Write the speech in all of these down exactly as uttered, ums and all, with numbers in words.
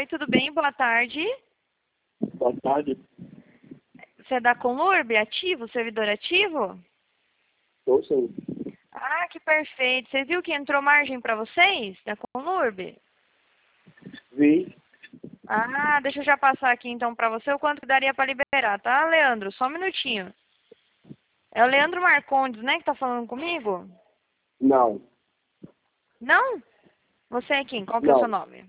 Oi, tudo bem? Boa tarde. Boa tarde. Você é da Conlurb, ativo, servidor ativo? Estou sim. Ah, que perfeito. Você viu que entrou margem para vocês, da Conlurb? Vi. Ah, deixa eu já passar aqui então para você o quanto que daria para liberar, tá, Leandro? Só um minutinho. É o Leandro Marcondes, né, que tá falando comigo? Não. Não? Você é quem? Qual que é o seu Não. nome?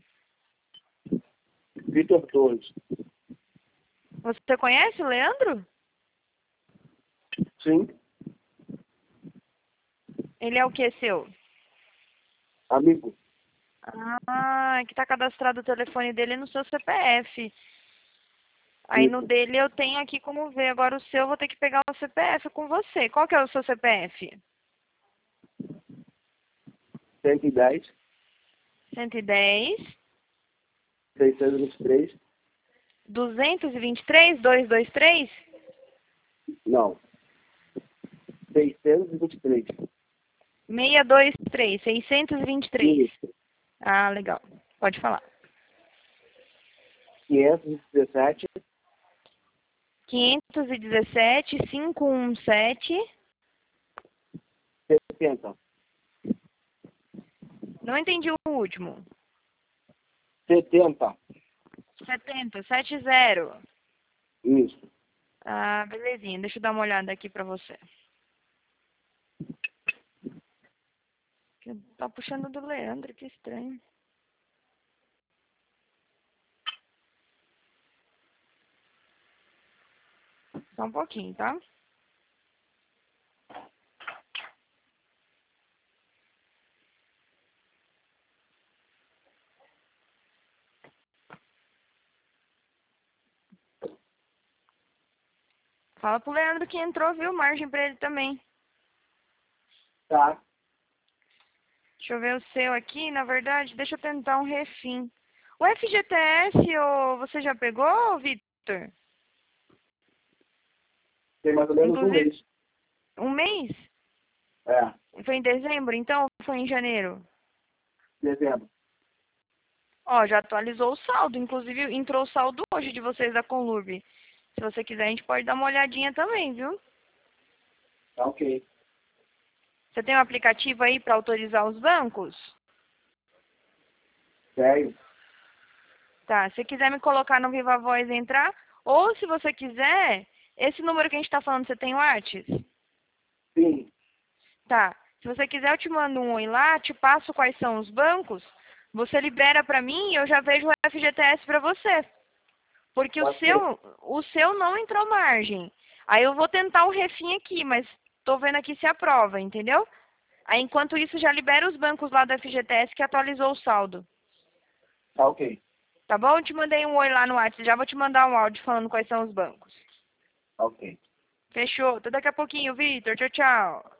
Vitor Torres. Você conhece o Leandro? Sim. Ele é o que seu? Amigo. Ah, é que tá cadastrado o telefone dele no seu C P F. Aí no Isso. dele eu tenho aqui como ver. Agora o seu eu vou ter que pegar o C P F com você. Qual que é o seu C P F? cento e dez, cento e dez, seiscentos e vinte e três. duzentos e vinte e três, duzentos e vinte e três? Não. seiscentos e vinte e três. seiscentos e vinte e três, seiscentos e vinte e três. Isso. Ah, legal. Pode falar. quinhentos e dezessete. quinhentos e dezessete, quinhentos e dezessete. setenta. Não entendi o último. setenta. setenta, setenta. Isso. Ah, belezinha. Deixa eu dar uma olhada aqui pra você. Tá puxando do Leandro, que estranho. Só um pouquinho, tá? Fala pro Leandro que entrou, viu? Margem pra ele também. Tá. Deixa eu ver o seu aqui. Na verdade, deixa eu tentar um refim. O F G T S, ô, você já pegou, Victor? Tem mais ou menos um Inclusive, mês. um mês? É. Foi em dezembro, então? Ou foi em janeiro? Dezembro. Ó, já atualizou o saldo. Inclusive, entrou o saldo hoje de vocês da Conlurb. Se você quiser, a gente pode dar uma olhadinha também, viu? Tá ok. Você tem um aplicativo aí para autorizar os bancos? Sério? Tá, se quiser me colocar no Viva Voz e entrar, ou se você quiser, esse número que a gente tá falando, você tem o WhatsApp? Sim. Tá, se você quiser eu te mando um oi lá, te passo quais são os bancos, você libera pra mim e eu já vejo o F G T S pra você. Porque o Pode ser. seu, o seu não entrou margem. Aí eu vou tentar o refim aqui, mas tô vendo aqui se aprova, entendeu? Aí enquanto isso já libera os bancos lá do F G T S que atualizou o saldo. Tá ok. Tá bom? Eu te mandei um oi lá no WhatsApp. Já vou te mandar um áudio falando quais são os bancos. Tá ok. Fechou. Até daqui a pouquinho, Vitor. Tchau, tchau.